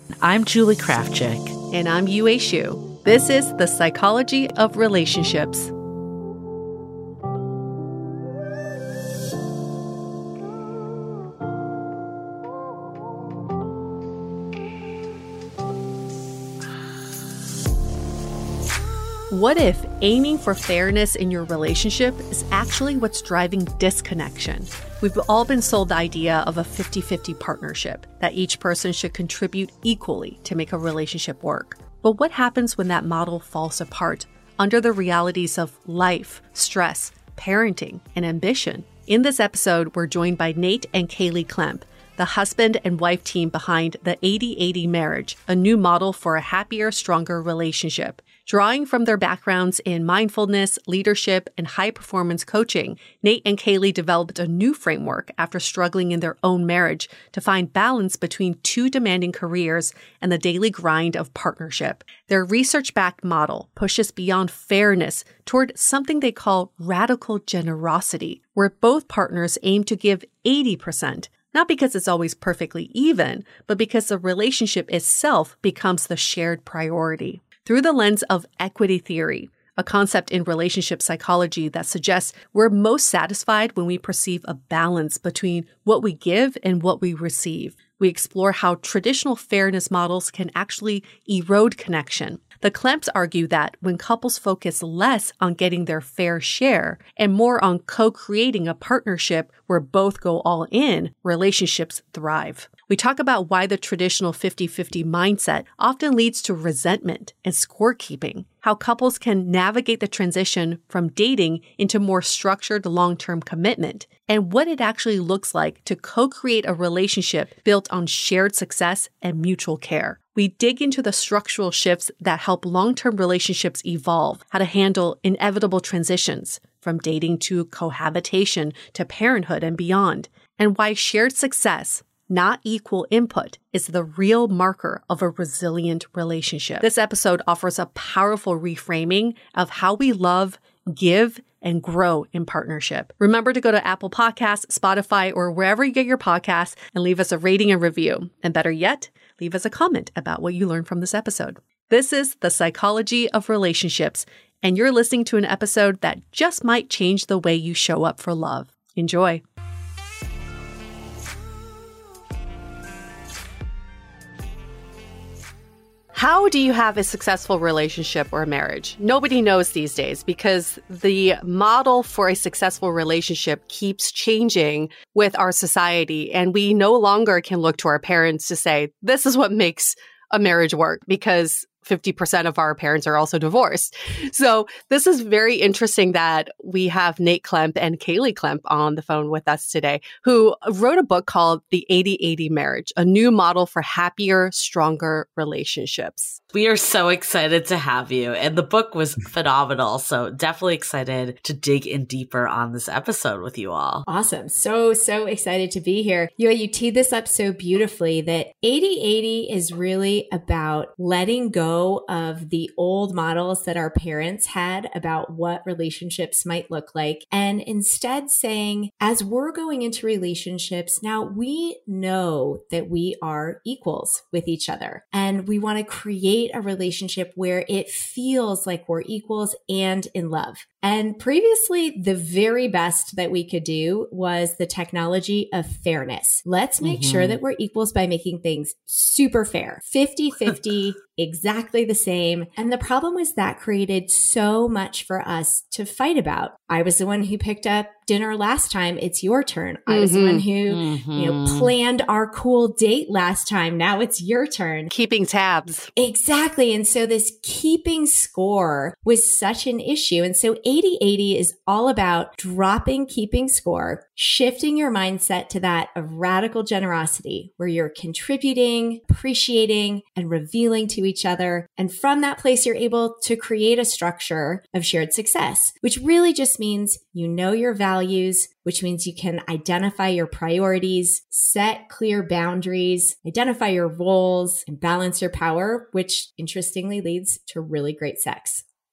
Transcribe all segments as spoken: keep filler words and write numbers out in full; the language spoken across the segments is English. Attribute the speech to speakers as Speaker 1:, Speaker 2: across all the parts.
Speaker 1: I'm Julie Krafchick.
Speaker 2: And I'm Yue Xu. This is The Psychology of Relationships. What if aiming for fairness in your relationship is actually what's driving disconnection? We've all been sold the idea of a fifty-fifty partnership, that each person should contribute equally to make a relationship work. But what happens when that model falls apart under the realities of life, stress, parenting, and ambition? In this episode, we're joined by Nate and Kaylee Klemp, the husband and wife team behind the eighty eighty Marriage, a new model for a happier, stronger relationship. Drawing from their backgrounds in mindfulness, leadership, and high-performance coaching, Nate and Kaylee developed a new framework after struggling in their own marriage to find balance between two demanding careers and the daily grind of partnership. Their research-backed model pushes beyond fairness toward something they call radical generosity, where both partners aim to give eighty percent. Not because it's always perfectly even, but because the relationship itself becomes the shared priority. Through the lens of equity theory, a concept in relationship psychology that suggests we're most satisfied when we perceive a balance between what we give and what we receive. We explore how traditional fairness models can actually erode connection. The Klemps argue that when couples focus less on getting their fair share and more on co-creating a partnership where both go all in, relationships thrive. We talk about why the traditional fifty-fifty mindset often leads to resentment and scorekeeping, how couples can navigate the transition from dating into more structured long-term commitment, and what it actually looks like to co-create a relationship built on shared success and mutual care. We dig into the structural shifts that help long-term relationships evolve, how to handle inevitable transitions from dating to cohabitation to parenthood and beyond, and why shared success, not equal input, is the real marker of a resilient relationship. This episode offers a powerful reframing of how we love, give, and grow in partnership. Remember to go to Apple Podcasts, Spotify, or wherever you get your podcasts and leave us a rating and review. And better yet, leave us a comment about what you learned from this episode. This is The Psychology of Relationships, and you're listening to an episode that just might change the way you show up for love. Enjoy. How do you have a successful relationship or marriage? Nobody knows these days because the model for a successful relationship keeps changing with our society. And we no longer can look to our parents to say, this is what makes a marriage work, because fifty percent of our parents are also divorced. So this is very interesting that we have Nate Klemp and Kaylee Klemp on the phone with us today, who wrote a book called The eighty eighty Marriage, a new model for happier, stronger relationships.
Speaker 1: We are so excited to have you. And the book was phenomenal. So definitely excited to dig in deeper on this episode with you all.
Speaker 3: Awesome. So, so excited to be here. You, you teed this up so beautifully that eighty eighty is really about letting go of the old models that our parents had about what relationships might look like. And instead saying, as we're going into relationships, now we know that we are equals with each other. And we want to create a relationship where it feels like we're equals and in love. And previously, the very best that we could do was the technology of fairness. Let's make mm-hmm. sure that we're equals by making things super fair, fifty-fifty, exactly the same. And the problem was that created so much for us to fight about. I was the one who picked up dinner last time. It's your turn. I mm-hmm. was the one who, mm-hmm. you know, planned our cool date last time. Now it's your turn.
Speaker 2: Keeping tabs.
Speaker 3: Exactly. And so this keeping score was such an issue. And so eighty eighty is all about dropping keeping score, shifting your mindset to that of radical generosity, where you're contributing, appreciating, and revealing to each other. And from that place, you're able to create a structure of shared success, which really just means you know your values, which means you can identify your priorities, set clear boundaries, identify your roles, and balance your power, which interestingly leads to really great sex.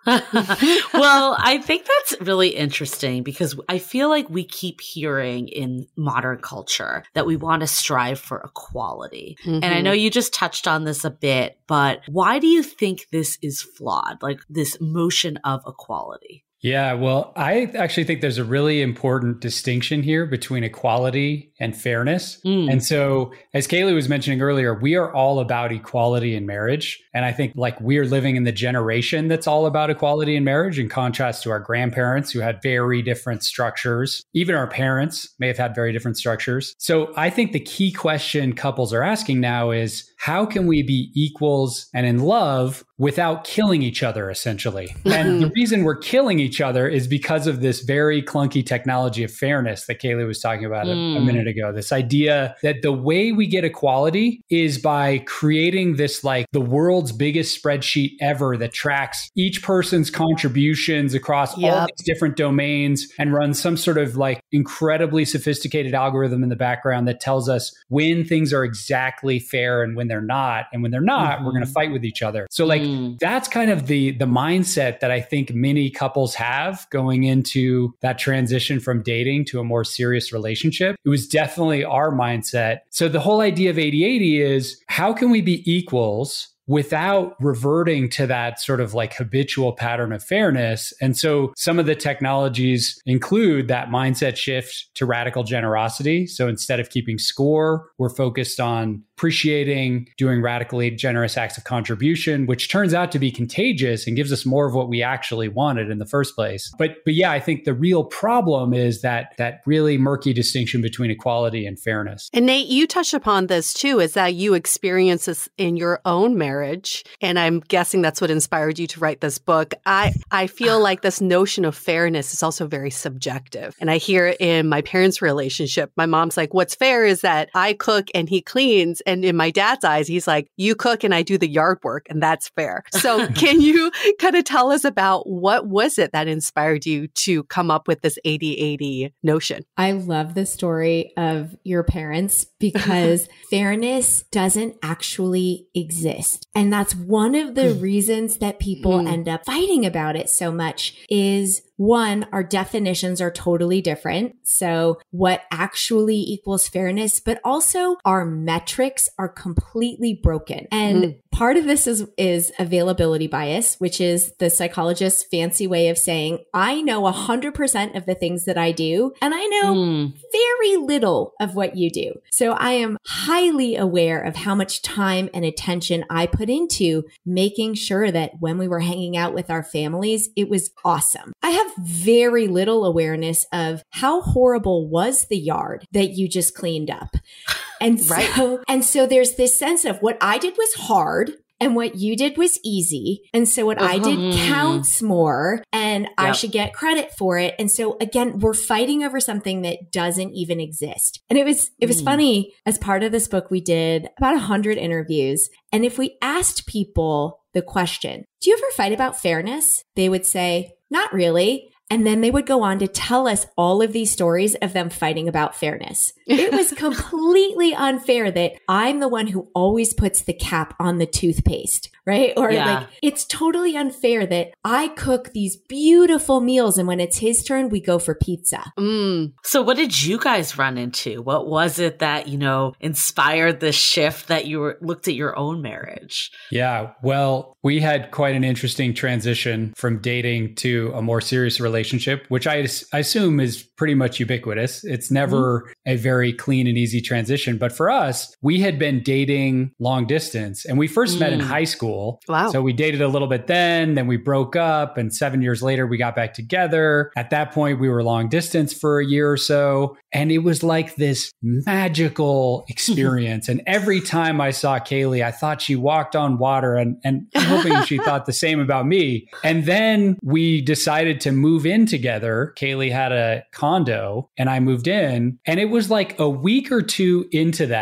Speaker 1: Well, I think that's really interesting because I feel like we keep hearing in modern culture that we want to strive for equality. Mm-hmm. And I know you just touched on this a bit, but why do you think this is flawed? Like this notion of equality?
Speaker 4: Yeah, well, I actually think there's a really important distinction here between equality and fairness. Mm. And so, as Kaylee was mentioning earlier, we are all about equality in marriage. And I think like we're living in the generation that's all about equality in marriage, in contrast to our grandparents who had very different structures. Even our parents may have had very different structures. So I think the key question couples are asking now is, how can we be equals and in love without killing each other, essentially? And the reason we're killing each other is because of this very clunky technology of fairness that Kaylee was talking about mm. a, a minute ago. This idea that the way we get equality is by creating this, like the world's biggest spreadsheet ever that tracks each person's contributions across yep. all these different domains and runs some sort of like incredibly sophisticated algorithm in the background that tells us when things are exactly fair and when they're not. And when they're not, mm-hmm. we're going to fight with each other. So like, mm. that's kind of the, the mindset that I think many couples have going into that transition from dating to a more serious relationship. It was definitely our mindset. So the whole idea of eighty eighty is, how can we be equals without reverting to that sort of like habitual pattern of fairness? And so some of the technologies include that mindset shift to radical generosity. So instead of keeping score, we're focused on appreciating, doing radically generous acts of contribution, which turns out to be contagious and gives us more of what we actually wanted in the first place. But but yeah, I think the real problem is that that really murky distinction between equality and fairness.
Speaker 2: And Nate, you touched upon this too, is that you experience this in your own marriage. And I'm guessing that's what inspired you to write this book. I, I feel like this notion of fairness is also very subjective. And I hear it in my parents' relationship. My mom's like, what's fair is that I cook and he cleans. And in my dad's eyes, he's like, you cook and I do the yard work, and that's fair. So can you kind of tell us about what was it that inspired you to come up with this eighty eighty notion?
Speaker 3: I love the story of your parents because fairness doesn't actually exist. And that's one of the reasons that people mm. end up fighting about it so much is, one, our definitions are totally different. So what actually equals fairness, but also our metrics are completely broken. And mm. part of this is, is availability bias, which is the psychologist's fancy way of saying, I know one hundred percent of the things that I do, and I know mm. very little of what you do. So I am highly aware of how much time and attention I put into making sure that when we were hanging out with our families, it was awesome. I have very little awareness of how horrible was the yard that you just cleaned up. And right. so, and so there's this sense of what I did was hard and what you did was easy. And so what uh-huh. I did counts more and yep. I should get credit for it. And so again, we're fighting over something that doesn't even exist. And it was, it was mm. funny. As part of this book, we did about a hundred interviews. And if we asked people the question, do you ever fight about fairness? They would say, not really. And then they would go on to tell us all of these stories of them fighting about fairness. It was completely unfair that I'm the one who always puts the cap on the toothpaste, right? Or yeah. like, it's totally unfair that I cook these beautiful meals and when it's his turn, we go for pizza.
Speaker 1: Mm. So what did you guys run into? What was it that, you know, inspired this shift that you were, looked at your own marriage?
Speaker 4: Yeah, well, we had quite an interesting transition from dating to a more serious relationship, which I, I assume is pretty much ubiquitous. It's never mm-hmm. a very clean and easy transition. But for us, we had been dating long distance and we first mm. met in high school.
Speaker 2: Wow.
Speaker 4: So we dated a little bit then, then we broke up and seven years later, we got back together. At that point, we were long distance for a year or so. And it was like this magical experience. And every time I saw Kaylee, I thought she walked on water and, and I'm hoping she thought the same about me. And then we decided to move in together. Kaylee had a condo and I moved in. And it was like a week or two into that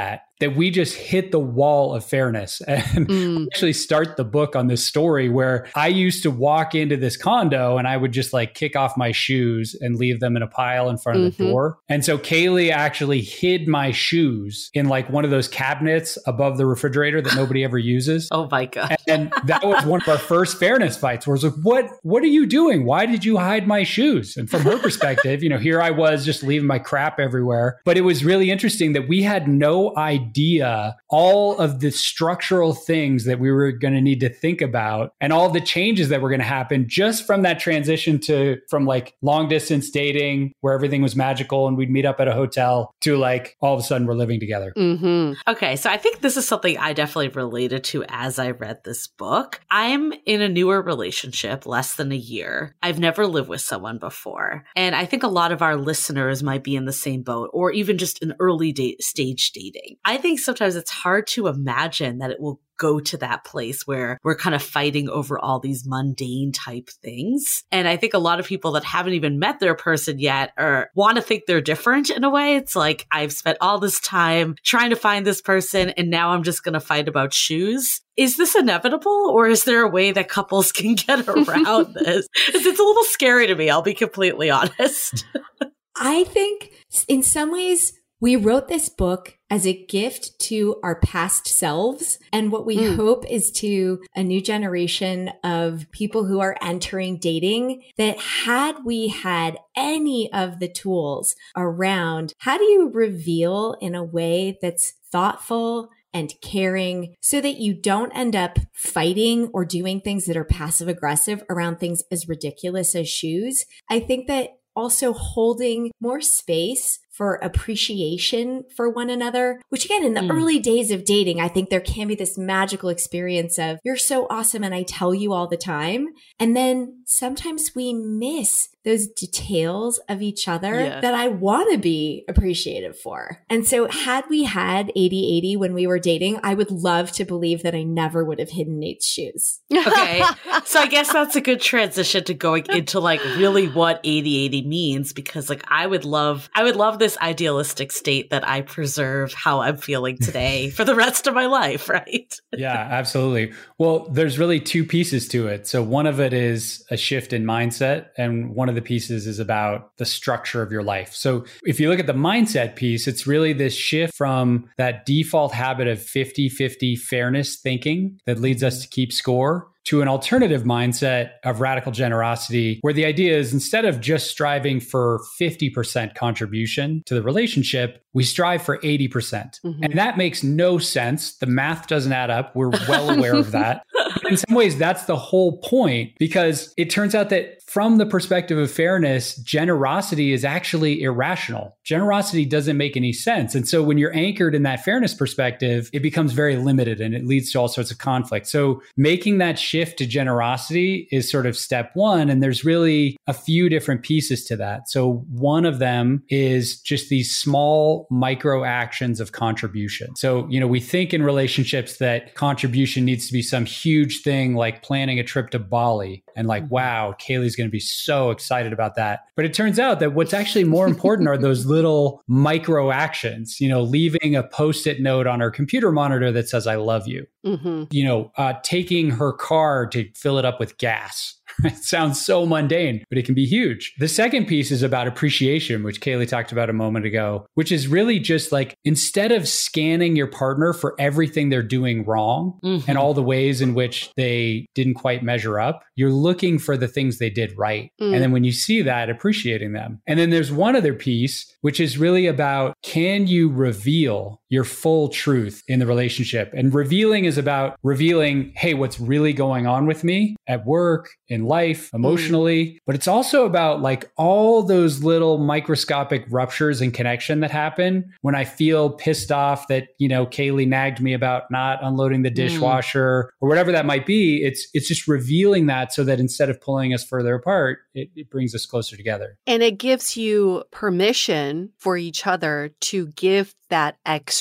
Speaker 4: that we just hit the wall of fairness. And mm. actually start the book on this story where I used to walk into this condo and I would just like kick off my shoes and leave them in a pile in front of mm-hmm. the door. And so Kaylee actually hid my shoes in like one of those cabinets above the refrigerator that nobody ever uses.
Speaker 1: Oh my God.
Speaker 4: And, and that was one of our first fairness fights where I was like, what, what are you doing? Why did you hide my shoes? And from her perspective, you know, here I was just leaving my crap everywhere. But it was really interesting that we had no idea all of the structural things that we were going to need to think about and all the changes that were going to happen just from that transition to from like long distance dating where everything was magical and we'd meet up at a hotel to like all of a sudden we're living together.
Speaker 1: Mm-hmm. Okay. So I think this is something I definitely related to as I read this book. I'm in a newer relationship, less than a year. I've never lived with someone before. And I think a lot of our listeners might be in the same boat or even just an early date stage dating. I think sometimes it's hard to imagine that it will go to that place where we're kind of fighting over all these mundane type things. And I think a lot of people that haven't even met their person yet or want to think they're different in a way. It's like, I've spent all this time trying to find this person and now I'm just going to fight about shoes. Is this inevitable or is there a way that couples can get around this? It's a little scary to me. I'll be completely honest.
Speaker 3: I think in some ways, we wrote this book as a gift to our past selves. And what we mm. hope is to a new generation of people who are entering dating that had we had any of the tools around how do you reveal in a way that's thoughtful and caring so that you don't end up fighting or doing things that are passive aggressive around things as ridiculous as shoes. I think that also holding more space for appreciation for one another, which again, in the mm. early days of dating, I think there can be this magical experience of you're so awesome and I tell you all the time. And then sometimes we miss those details of each other yeah. that I want to be appreciative for. And so had we had eighty eighty when we were dating, I would love to believe that I never would have hidden Nate's shoes.
Speaker 1: Okay. So I guess that's a good transition to going into like really what eighty eighty means, because like I would love, I would love this idealistic state that I preserve how I'm feeling today for the rest of my life, right?
Speaker 4: Yeah, absolutely. Well, there's really two pieces to it. So one of it is a shift in mindset, and one of the pieces is about the structure of your life. So if you look at the mindset piece, it's really this shift from that default habit of fifty-fifty fairness thinking that leads us to keep score to an alternative mindset of radical generosity, where the idea is instead of just striving for fifty percent contribution to the relationship, we strive for eighty percent. Mm-hmm. And that makes no sense. The math doesn't add up. We're well aware of that. But in some ways, that's the whole point, because it turns out that from the perspective of fairness, generosity is actually irrational. Generosity doesn't make any sense. And so when you're anchored in that fairness perspective, it becomes very limited and it leads to all sorts of conflict. So making that shift to generosity is sort of step one. And there's really a few different pieces to that. So one of them is just these small micro actions of contribution. So, you know, we think in relationships that contribution needs to be some huge thing like planning a trip to Bali and like, wow, Kaylee's going to be so excited about that. But it turns out that what's actually more important are those little micro actions, you know, leaving a post-it note on her computer monitor that says, I love you, mm-hmm. you know, uh, taking her car to fill it up with gas. It sounds so mundane, but it can be huge. The second piece is about appreciation, which Kaylee talked about a moment ago, which is really just like, instead of scanning your partner for everything they're doing wrong mm-hmm. and all the ways in which they didn't quite measure up, you're looking for the things they did right. Mm. And then when you see that, appreciating them. And then there's one other piece, which is really about, can you reveal your full truth in the relationship? And revealing is about revealing, hey, what's really going on with me at work, in life, emotionally. Mm. But it's also about like all those little microscopic ruptures in connection that happen when I feel pissed off that, you know, Kaylee nagged me about not unloading the dishwasher mm. or whatever that might be. It's, it's just revealing that so that instead of pulling us further apart, it, it brings us closer together.
Speaker 2: And it gives you permission for each other to give that extra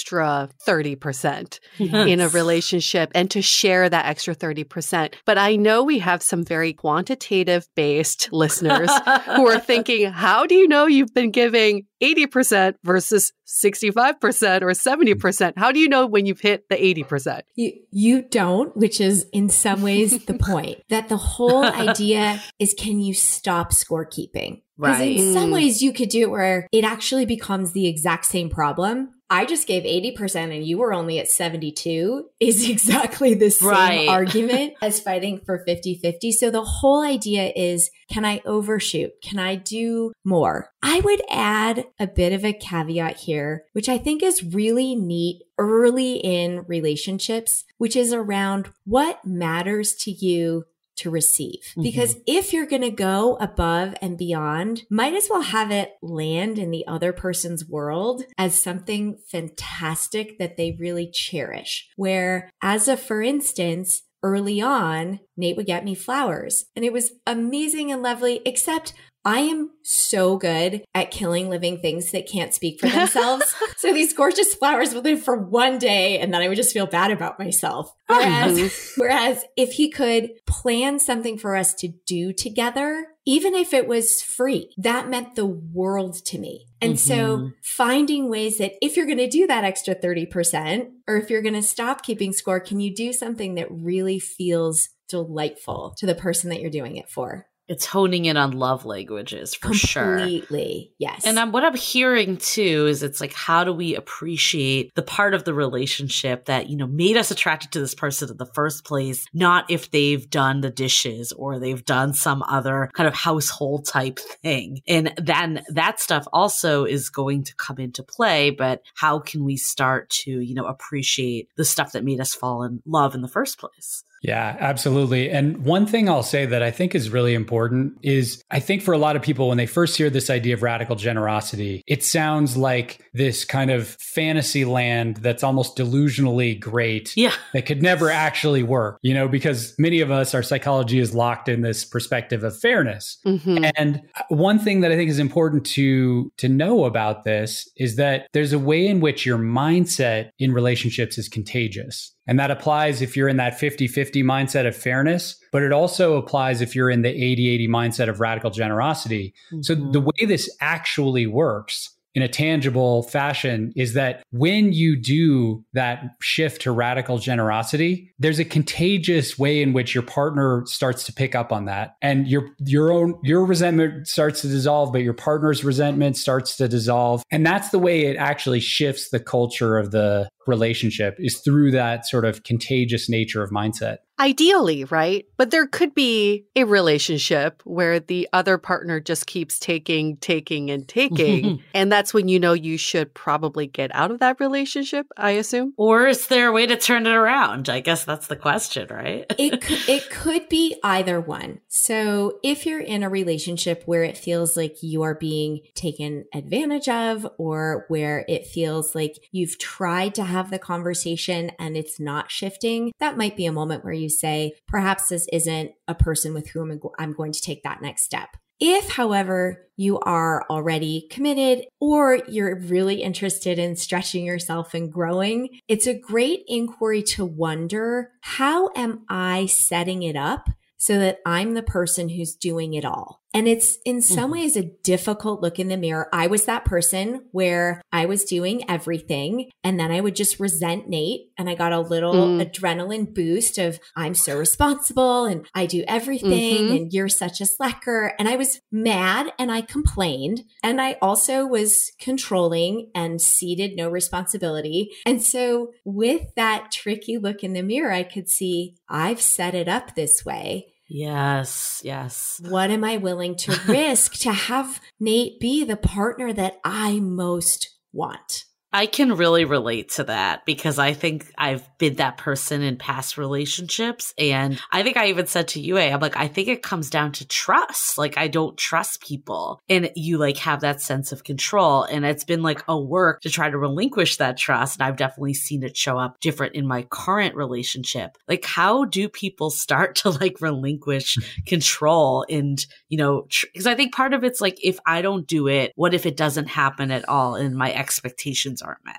Speaker 2: extra thirty percent
Speaker 1: Yes.
Speaker 2: in a relationship and to share that extra thirty percent. But I know we have some very quantitative based listeners who are thinking, how do you know you've been giving eighty percent versus sixty-five percent or seventy percent? How do you know when you've hit the eighty percent?
Speaker 3: You, you don't, which is in some ways the point. That the whole idea is, can you stop scorekeeping? Because
Speaker 1: Right.
Speaker 3: in some ways you could do it where it actually becomes the exact same problem. I just gave eighty percent and you were only at seventy-two is exactly the same
Speaker 1: Right.
Speaker 3: argument as fighting for fifty-fifty. So the whole idea is, can I overshoot? Can I do more? I would add a bit of a caveat here, which I think is really neat early in relationships, which is around what matters to you to receive. Because mm-hmm. if you're going to go above and beyond, might as well have it land in the other person's world as something fantastic that they really cherish. Where, as a for instance, early on, Nate would get me flowers and it was amazing and lovely, except I am so good at killing living things that can't speak for themselves. So these gorgeous flowers would live for one day and then I would just feel bad about myself. Whereas, whereas if he could plan something for us to do together, even if it was free, that meant the world to me. And mm-hmm. so finding ways that if you're going to do that extra thirty percent, or if you're going to stop keeping score, can you do something that really feels delightful to the person that you're doing it for?
Speaker 1: It's honing in on love languages for
Speaker 3: Completely,
Speaker 1: sure.
Speaker 3: Completely, yes.
Speaker 1: And um, what I'm hearing too is it's like, how do we appreciate the part of the relationship that, you know, made us attracted to this person in the first place, not if they've done the dishes or they've done some other kind of household type thing. And then that stuff also is going to come into play, but how can we start to, you know, appreciate the stuff that made us fall in love in the first place?
Speaker 4: Yeah, absolutely. And one thing I'll say that I think is really important is I think for a lot of people, when they first hear this idea of radical generosity, it sounds like this kind of fantasy land that's almost delusionally great.
Speaker 1: Yeah.
Speaker 4: That could never actually work, you know, because many of us, our psychology is locked in this perspective of fairness. Mm-hmm. And one thing that I think is important to, to know about this is that there's a way in which your mindset in relationships is contagious. And that applies if you're in that fifty-fifty mindset of fairness, but it also applies if you're in the eighty-eighty mindset of radical generosity. Mm-hmm. So the way this actually works in a tangible fashion is that when you do that shift to radical generosity, there's a contagious way in which your partner starts to pick up on that. And your your own your resentment starts to dissolve, but your partner's resentment starts to dissolve. And that's the way it actually shifts the culture of the relationship, is through that sort of contagious nature of mindset.
Speaker 2: Ideally, right? But there could be a relationship where the other partner just keeps taking, taking, and taking. And that's when you know you should probably get out of that relationship, I assume.
Speaker 1: Or is there a way to turn it around? I guess that's the question, right?
Speaker 3: it could, it could be either one. So if you're in a relationship where it feels like you are being taken advantage of, or where it feels like you've tried to have the conversation and it's not shifting, that might be a moment where you say, perhaps this isn't a person with whom I'm going to take that next step. If, however, you are already committed or you're really interested in stretching yourself and growing, it's a great inquiry to wonder, how am I setting it up so that I'm the person who's doing it all? And it's in some mm-hmm. ways a difficult look in the mirror. I was that person where I was doing everything and then I would just resent Nate, and I got a little mm. adrenaline boost of, I'm so responsible and I do everything mm-hmm. and you're such a slacker. And I was mad and I complained, and I also was controlling and ceded no responsibility. And so with that tricky look in the mirror, I could see, I've set it up this way.
Speaker 1: Yes, yes.
Speaker 3: What am I willing to risk to have Nate be the partner that I most want?
Speaker 1: I can really relate to that because I think I've been that person in past relationships. And I think I even said to you, I'm like, I think it comes down to trust. Like, I don't trust people. And you like have that sense of control. And it's been like a work to try to relinquish that trust. And I've definitely seen it show up different in my current relationship. Like, how do people start to like relinquish control? And, you know, because tr- I think part of it's like, if I don't do it, what if it doesn't happen at all and my expectations aren't met?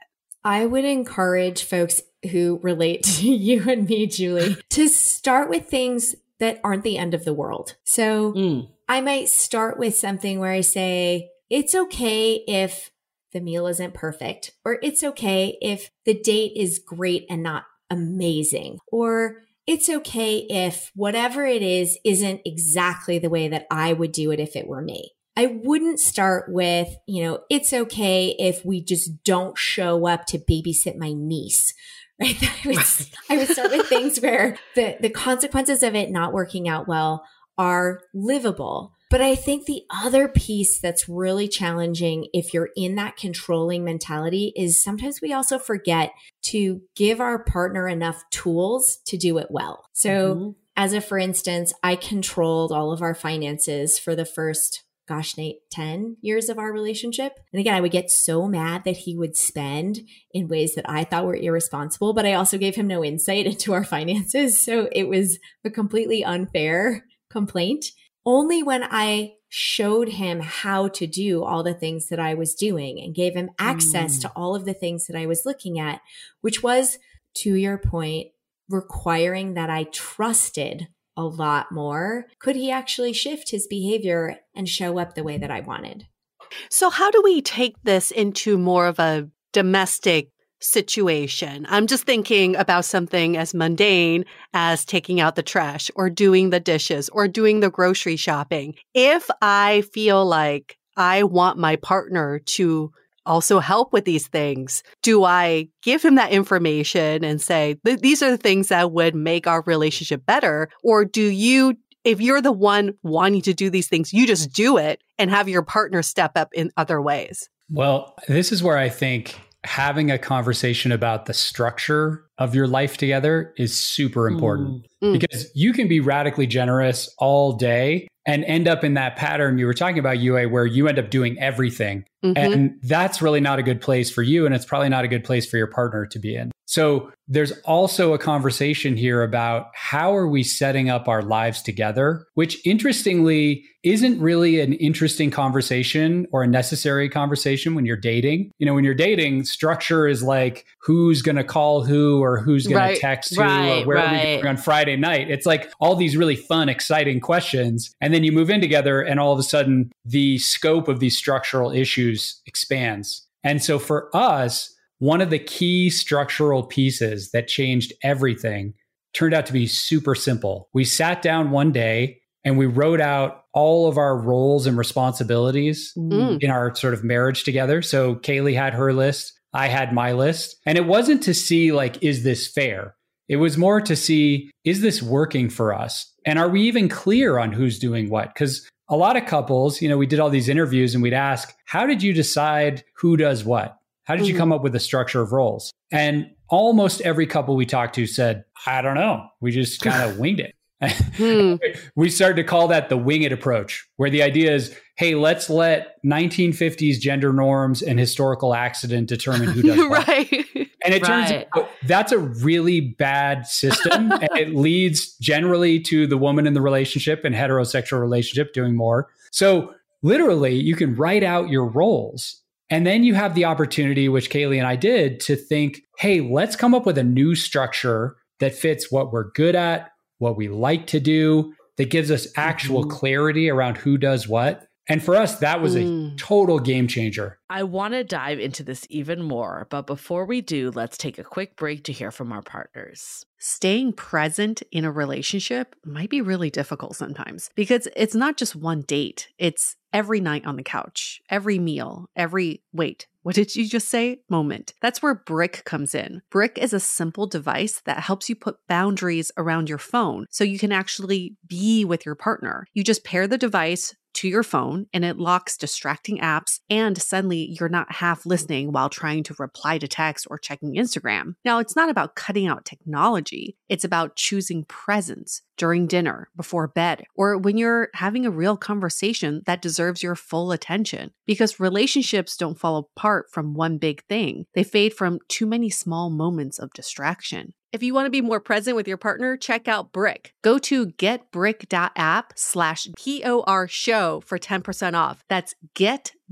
Speaker 3: I would encourage folks who relate to you and me, Julie, to start with things that aren't the end of the world. So mm. I might start with something where I say, it's okay if the meal isn't perfect, or it's okay if the date is great and not amazing, or it's okay if whatever it is isn't exactly the way that I would do it if it were me. I wouldn't start with, you know, it's okay if we just don't show up to babysit my niece, right? I would, I would start with things where the, the consequences of it not working out well are livable. But I think the other piece that's really challenging if you're in that controlling mentality is sometimes we also forget to give our partner enough tools to do it well. So mm-hmm. as a, for instance, I controlled all of our finances for the first gosh, Nate, ten years of our relationship. And again, I would get so mad that he would spend in ways that I thought were irresponsible, but I also gave him no insight into our finances. So it was a completely unfair complaint. Only when I showed him how to do all the things that I was doing and gave him access mm. to all of the things that I was looking at, which was, to your point, requiring that I trusted a lot more, could he actually shift his behavior and show up the way that I wanted?
Speaker 2: So how do we take this into more of a domestic situation? I'm just thinking about something as mundane as taking out the trash or doing the dishes or doing the grocery shopping. If I feel like I want my partner to also help with these things, do I give him that information and say, these are the things that would make our relationship better? Or do you, if you're the one wanting to do these things, you just do it and have your partner step up in other ways?
Speaker 4: Well, this is where I think having a conversation about the structure of your life together is super important mm. because you can be radically generous all day and end up in that pattern you were talking about, Yue, where you end up doing everything. Mm-hmm. And that's really not a good place for you. And it's probably not a good place for your partner to be in. So there's also a conversation here about how are we setting up our lives together, which interestingly isn't really an interesting conversation or a necessary conversation when you're dating. You know, when you're dating, structure is like who's going to call who or who's going
Speaker 1: right,
Speaker 4: to text who
Speaker 1: right,
Speaker 4: or where
Speaker 1: right.
Speaker 4: are we going on Friday night. It's like all these really fun, exciting questions. And then you move in together and all of a sudden the scope of these structural issues expands. And so for us, one of the key structural pieces that changed everything turned out to be super simple. We sat down one day and we wrote out all of our roles and responsibilities mm. in our sort of marriage together. So Kaylee had her list, I had my list. And it wasn't to see like, is this fair? It was more to see, is this working for us? And are we even clear on who's doing what? Because a lot of couples, you know, we did all these interviews and we'd ask, how did you decide who does what? How did you come up with the structure of roles? And almost every couple we talked to said, I don't know. We just kind of winged it. hmm. We started to call that the wing it approach, where the idea is, hey, let's let nineteen fifties gender norms and historical accident determine who does what.
Speaker 2: Right.
Speaker 4: And it turns
Speaker 1: right.
Speaker 4: out that's a really bad system. And it leads generally to the woman in the relationship and heterosexual relationship doing more. So literally, you can write out your roles. And then you have the opportunity, which Kaylee and I did, to think, hey, let's come up with a new structure that fits what we're good at, what we like to do, that gives us actual mm-hmm. clarity around who does what. And for us, that was mm. a total game changer.
Speaker 1: I want to dive into this even more, but before we do, let's take a quick break to hear from our partners.
Speaker 2: Staying present in a relationship might be really difficult sometimes because it's not just one date. It's every night on the couch, every meal, every, wait, what did you just say? Moment. That's where Brick comes in. Brick is a simple device that helps you put boundaries around your phone so you can actually be with your partner. You just pair the device to your phone and it locks distracting apps, and suddenly you're not half listening while trying to reply to text or checking Instagram. Now, it's not about cutting out technology. It's about choosing presence during dinner, before bed, or when you're having a real conversation that deserves your full attention. Because relationships don't fall apart from one big thing. They fade from too many small moments of distraction. If you want to be more present with your partner, check out Brick. Go to getbrick.app slash P O R show for ten percent off. That's get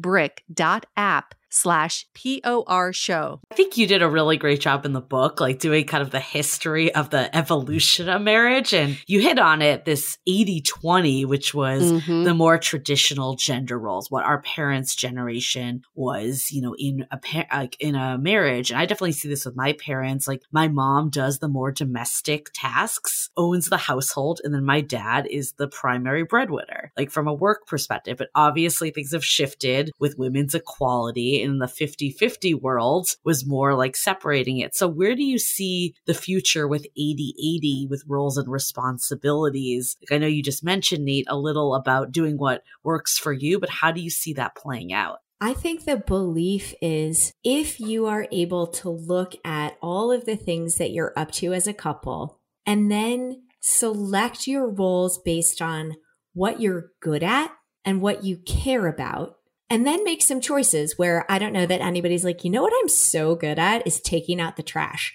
Speaker 2: brick.app slash P-O-R show.
Speaker 1: I think you did a really great job in the book, like doing kind of the history of the evolution of marriage. And you hit on it, this eighty twenty, which was mm-hmm. the more traditional gender roles, what our parents' generation was, you know, in a, like in a marriage. And I definitely see this with my parents. Like my mom does the more domestic tasks, owns the household, and then my dad is the primary breadwinner, like from a work perspective. But obviously things have shifted with women's equality. In the fifty-fifty world was more like separating it. So where do you see the future with eighty eighty with roles and responsibilities? Like I know you just mentioned, Nate, a little about doing what works for you, but how do you see that playing out?
Speaker 3: I think the belief is if you are able to look at all of the things that you're up to as a couple and then select your roles based on what you're good at and what you care about, and then make some choices where I don't know that anybody's like, you know what I'm so good at is taking out the trash.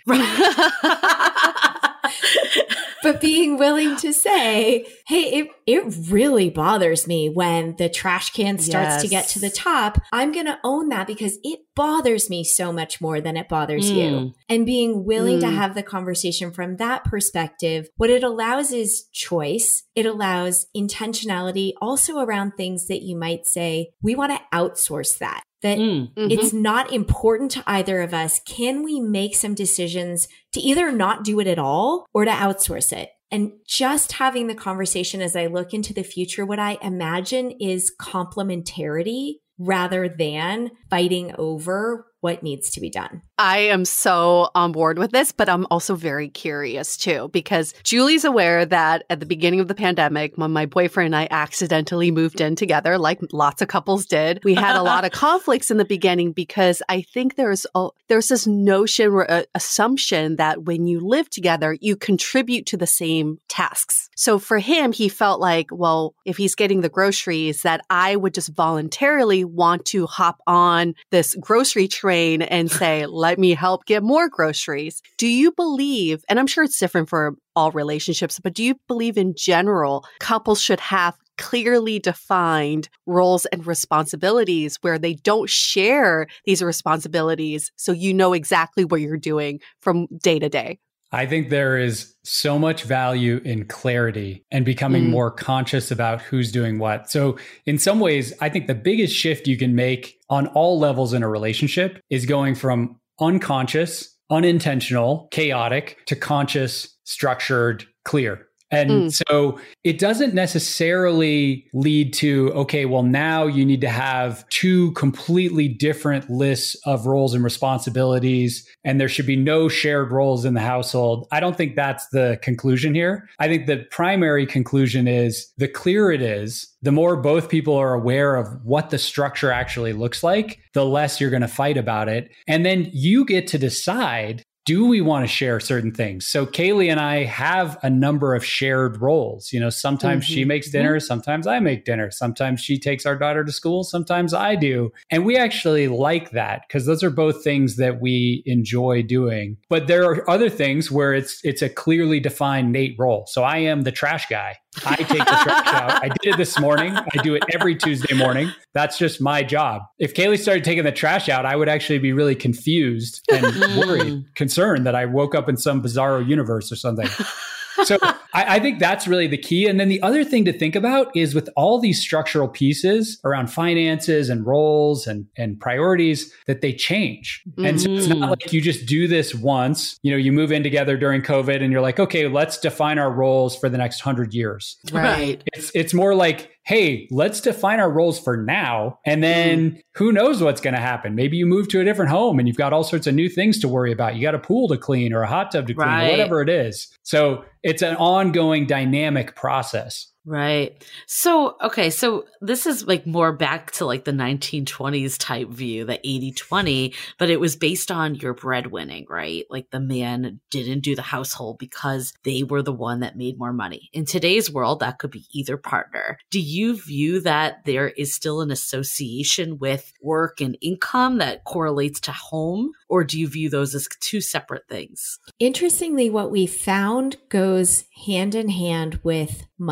Speaker 3: But being willing to say, hey, it, it really bothers me when the trash can starts yes. to get to the top. I'm going to own that because it bothers me so much more than it bothers mm. you. And being willing mm. to have the conversation from that perspective, what it allows is choice. It allows intentionality also around things that you might say, we want to outsource that. That mm, mm-hmm. it's not important to either of us. Can we make some decisions to either not do it at all or to outsource it? And just having the conversation as I look into the future, what I imagine is complementarity rather than fighting over what needs to be done.
Speaker 2: I am so on board with this, but I'm also very curious too, because Julie's aware that at the beginning of the pandemic, when my boyfriend and I accidentally moved in together, like lots of couples did, we had a lot of conflicts in the beginning because I think there's a, there's this notion or a, assumption that when you live together, you contribute to the same tasks. So for him, he felt like, well, if he's getting the groceries, that I would just voluntarily want to hop on this grocery train and say, let me help get more groceries. Do you believe, and I'm sure it's different for all relationships, but do you believe in general couples should have clearly defined roles and responsibilities where they don't share these responsibilities so you know exactly what you're doing from day to day?
Speaker 4: I think there is so much value in clarity and becoming mm. more conscious about who's doing what. So in some ways, I think the biggest shift you can make on all levels in a relationship is going from unconscious, unintentional, chaotic to conscious, structured, clear. And mm. so it doesn't necessarily lead to, okay, well, now you need to have two completely different lists of roles and responsibilities, and there should be no shared roles in the household. I don't think that's the conclusion here. I think the primary conclusion is the clearer it is, the more both people are aware of what the structure actually looks like, the less you're going to fight about it. And then you get to decide, do we want to share certain things? So Kaylee and I have a number of shared roles. You know, sometimes mm-hmm. she makes dinner, sometimes I make dinner, sometimes she takes our daughter to school, sometimes I do. And we actually like that because those are both things that we enjoy doing. But there are other things where it's it's a clearly defined Nate role. So I am the trash guy. I take the trash out. I did it this morning. I do it every Tuesday morning. That's just my job. If Kaylee started taking the trash out, I would actually be really confused and worried, concerned that I woke up in some bizarro universe or something. So I, I think that's really the key. And then the other thing to think about is with all these structural pieces around finances and roles and, and priorities, that they change. Mm-hmm. And so it's not like you just do this once, you know, you move in together during COVID and you're like, okay, let's define our roles for the next hundred years.
Speaker 1: Right.
Speaker 4: It's, it's more like, hey, let's define our roles for now. And then mm. who knows what's going to happen? Maybe you move to a different home and you've got all sorts of new things to worry about. You got a pool to clean or a hot tub to clean, right. or whatever it is. So it's an ongoing dynamic process.
Speaker 1: Right. So, okay. So this is like more back to like the nineteen twenties type view, the eighty twenty, but it was based on your breadwinning, right? Like the man didn't do the household because they were the one that made more money. In today's world, that could be either partner. Do you view that there is still an association with work and income that correlates to home, or do you view those as two separate things?
Speaker 3: Interestingly, what we found goes hand in hand with money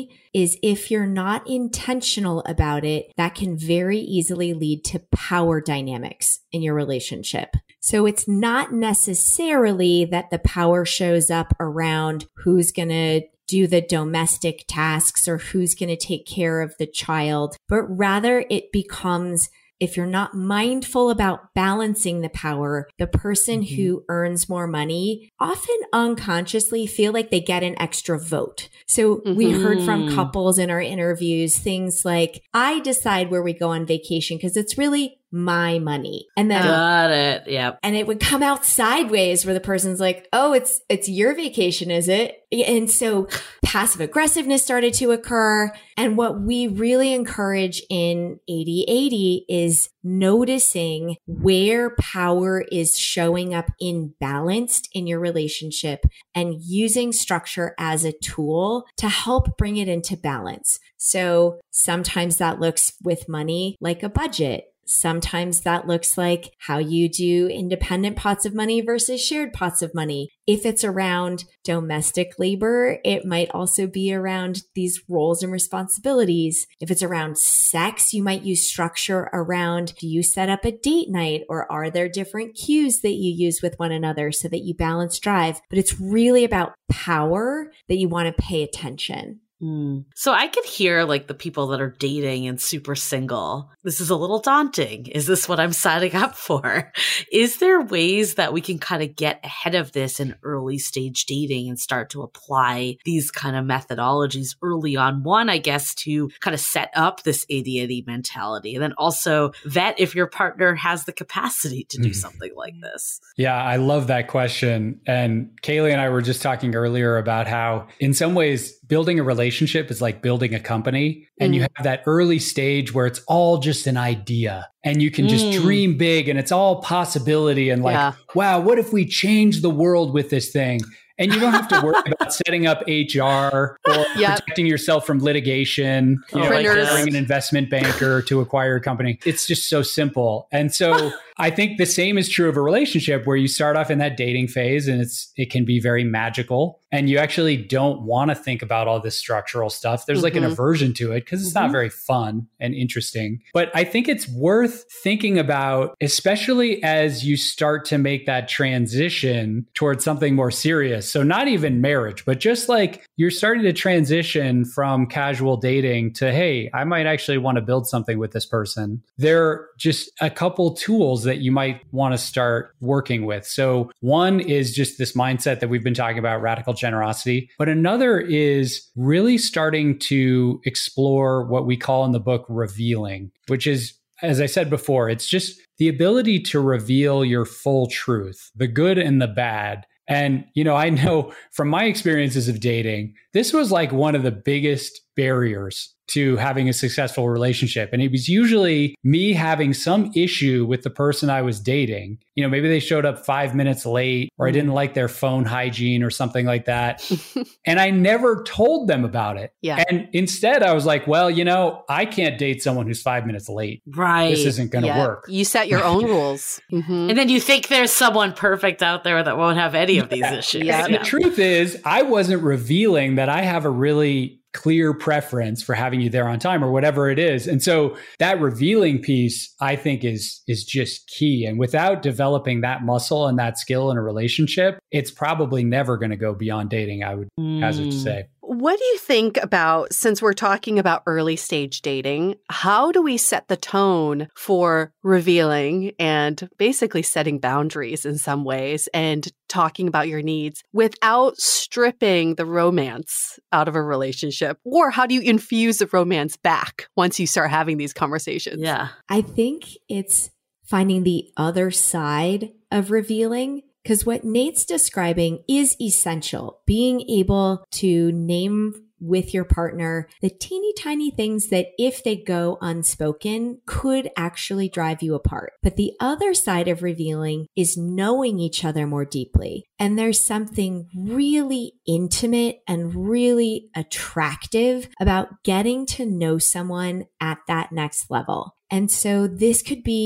Speaker 3: money is if you're not intentional about it, that can very easily lead to power dynamics in your relationship. So it's not necessarily that the power shows up around who's going to do the domestic tasks or who's going to take care of the child, but rather it becomes, if you're not mindful about balancing the power, the person mm-hmm. who earns more money often unconsciously feel like they get an extra vote. So mm-hmm. we heard from couples in our interviews, things like, I decide where we go on vacation because it's really my money. And then,
Speaker 1: got it. Yep.
Speaker 3: And it would come out sideways where the person's like, oh, it's, it's your vacation, is it? And so passive aggressiveness started to occur. And what we really encourage in eighty eighty is noticing where power is showing up imbalanced in your relationship and using structure as a tool to help bring it into balance. So sometimes that looks with money like a budget. Sometimes that looks like how you do independent pots of money versus shared pots of money. If it's around domestic labor, it might also be around these roles and responsibilities. If it's around sex, you might use structure around, do you set up a date night or are there different cues that you use with one another so that you balance drive? But it's really about power that you want to pay attention.
Speaker 1: Mm. So I could hear like the people that are dating and super single. This is a little daunting. Is this what I'm signing up for? Is there ways that we can kind of get ahead of this in early stage dating and start to apply these kind of methodologies early on? One, I guess, to kind of set up this eighty eighty mentality, and then also vet if your partner has the capacity to do mm. something like this.
Speaker 4: Yeah, I love that question. And Kaylee and I were just talking earlier about how in some ways building a relationship is like building a company, and mm. you have that early stage where it's all just an idea and you can just mm. dream big and it's all possibility and like, yeah. wow, what if we change the world with this thing? And you don't have to worry about setting up H R or yep. protecting yourself from litigation, you know, like hiring an investment banker to acquire a company. It's just so simple. And so I think the same is true of a relationship where you start off in that dating phase and it's it can be very magical and you actually don't want to think about all this structural stuff. There's mm-hmm. like an aversion to it because it's mm-hmm. not very fun and interesting. But I think it's worth thinking about, especially as you start to make that transition towards something more serious. So not even marriage, but just like you're starting to transition from casual dating to, hey, I might actually want to build something with this person. There are just a couple tools that you might want to start working with. So one is just this mindset that we've been talking about, radical generosity. But another is really starting to explore what we call in the book revealing, which is, as I said before, it's just the ability to reveal your full truth, the good and the bad. And, you know, I know from my experiences of dating, this was like one of the biggest barriers to having a successful relationship. And it was usually me having some issue with the person I was dating. You know, maybe they showed up five minutes late or I didn't like their phone hygiene or something like that. And I never told them about it.
Speaker 2: Yeah.
Speaker 4: And instead I was like, well, you know, I can't date someone who's five minutes late.
Speaker 1: Right.
Speaker 4: This isn't going to
Speaker 2: yeah.
Speaker 4: work.
Speaker 2: You set your own rules. Mm-hmm.
Speaker 1: And then you think there's someone perfect out there that won't have any of these
Speaker 4: yeah.
Speaker 1: issues.
Speaker 4: Yeah. And the truth is, I wasn't revealing that I have a really clear preference for having you there on time or whatever it is. And so that revealing piece, I think is, is just key. And without developing that muscle and that skill in a relationship, it's probably never going to go beyond dating, I would mm. hazard to say.
Speaker 2: What do you think about, since we're talking about early stage dating, how do we set the tone for revealing and basically setting boundaries in some ways and talking about your needs without stripping the romance out of a relationship? Or how do you infuse the romance back once you start having these conversations?
Speaker 1: Yeah.
Speaker 3: I think it's finding the other side of revealing. Because what Nate's describing is essential. Being able to name with your partner the teeny tiny things that if they go unspoken could actually drive you apart. But the other side of revealing is knowing each other more deeply. And there's something really intimate and really attractive about getting to know someone at that next level. And so this could be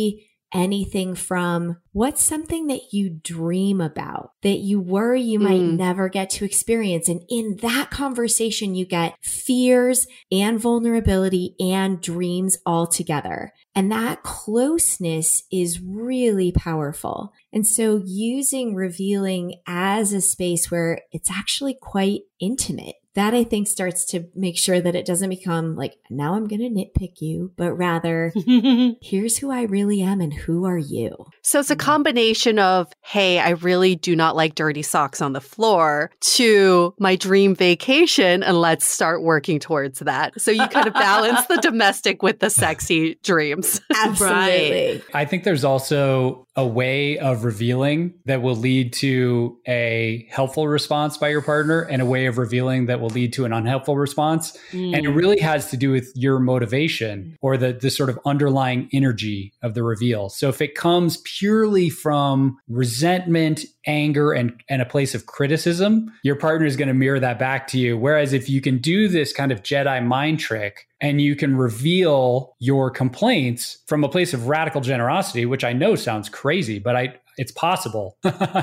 Speaker 3: anything from what's something that you dream about, that you worry you might
Speaker 2: Mm.
Speaker 3: never get to experience. And in that conversation, you get fears and vulnerability and dreams all together. And that closeness is really powerful. And so using revealing as a space where it's actually quite intimate, that I think starts to make sure that it doesn't become like, now I'm going to nitpick you, but rather, here's who I really am and who are you?
Speaker 2: So it's a combination of, hey, I really do not like dirty socks on the floor, to my dream vacation, and let's start working towards that. So you kind of balance the domestic with the sexy dreams.
Speaker 3: Absolutely.
Speaker 4: I think there's also a way of revealing that will lead to a helpful response by your partner and a way of revealing that will lead to an unhelpful response. Mm. And it really has to do with your motivation or the, the sort of underlying energy of the reveal. So if it comes purely from resentment, anger, and, and a place of criticism, your partner is going to mirror that back to you. Whereas if you can do this kind of Jedi mind trick and you can reveal your complaints from a place of radical generosity, which I know sounds crazy, but I it's possible.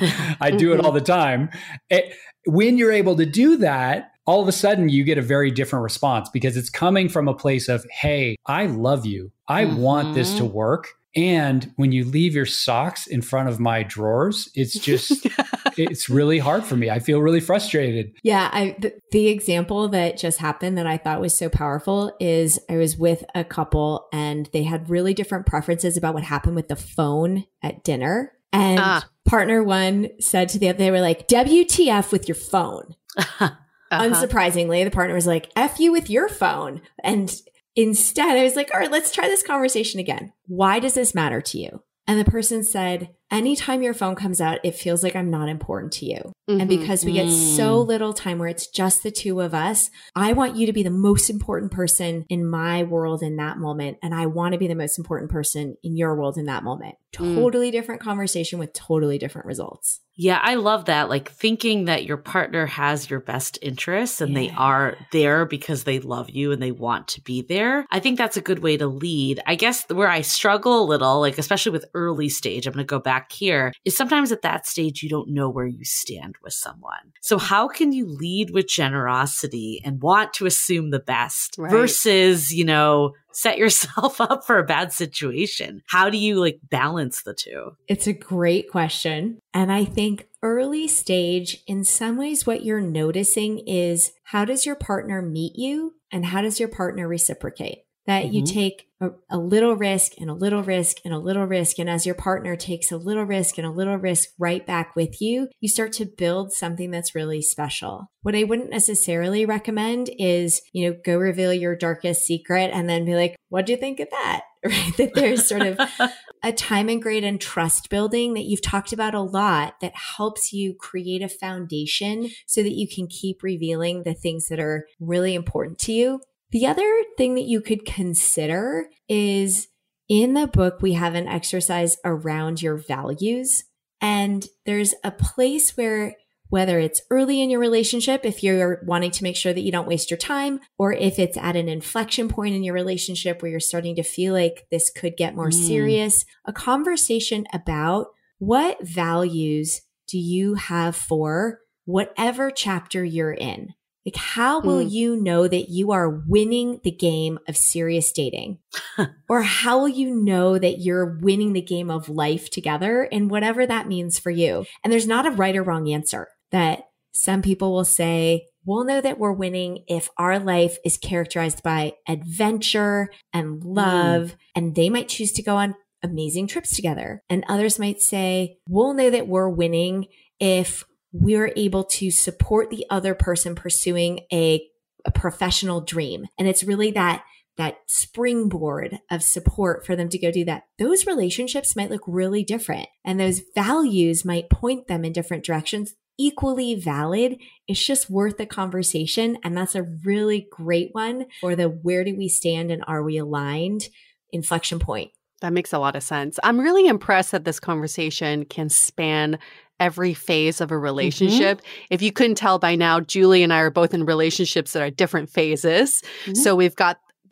Speaker 4: I do it all the time. It, when you're able to do that, all of a sudden you get a very different response because it's coming from a place of, hey, I love you. I mm-hmm. want this to work. And when you leave your socks in front of my drawers, it's just, it's really hard for me. I feel really frustrated.
Speaker 3: Yeah. I, the, the example that just happened that I thought was so powerful is I was with a couple and they had really different preferences about what happened with the phone at dinner. And ah. partner one said to the other, they were like, W T F with your phone. uh-huh. Unsurprisingly, the partner was like, F you with your phone. And instead, I was like, all right, let's try this conversation again. Why does this matter to you? And the person said, anytime your phone comes out, it feels like I'm not important to you. Mm-hmm. And because we get so little time where it's just the two of us, I want you to be the most important person in my world in that moment. And I want to be the most important person in your world in that moment. Mm. Totally different conversation with totally different results.
Speaker 1: Yeah, I love that. Like thinking that your partner has your best interests and
Speaker 3: Yeah.
Speaker 1: they are there because they love you and they want to be there. I think that's a good way to lead. I guess where I struggle a little, like especially with early stage, I'm going to go back here, is sometimes at that stage, you don't know where you stand with someone. So how can you lead with generosity and want to assume the best
Speaker 2: Right.
Speaker 1: versus, you know, set yourself up for a bad situation? How do you like balance the two?
Speaker 3: It's a great question. And I think early stage, in some ways, what you're noticing is how does your partner meet you and how does your partner reciprocate? That mm-hmm. you take a, a little risk and a little risk and a little risk. And as your partner takes a little risk and a little risk right back with you, you start to build something that's really special. What I wouldn't necessarily recommend is, you know, go reveal your darkest secret and then be like, what do you think of that? Right? That there's sort of a time and grade and trust building that you've talked about a lot that helps you create a foundation so that you can keep revealing the things that are really important to you. The other thing that you could consider is in the book, we have an exercise around your values. And there's a place where, whether it's early in your relationship, if you're wanting to make sure that you don't waste your time, or if it's at an inflection point in your relationship where you're starting to feel like this could get more mm. serious, a conversation about what values do you have for whatever chapter you're in. Like, how will mm. you know that you are winning the game of serious dating? Or how will you know that you're winning the game of life together and whatever that means for you? And there's not a right or wrong answer. That some people will say, we'll know that we're winning if our life is characterized by adventure and love, mm. and they might choose to go on amazing trips together. And others might say, we'll know that we're winning if we're able to support the other person pursuing a, a professional dream. And it's really that, that springboard of support for them to go do that. Those relationships might look really different. And those values might point them in different directions. Equally valid. It's just worth the conversation. And that's a really great one for the where do we stand and are we aligned inflection point.
Speaker 2: That makes a lot of sense. I'm really impressed that this conversation can span every phase of a relationship. Mm-hmm. If you couldn't tell by now, Julie and I are both in relationships that are different phases. Mm-hmm. So we've got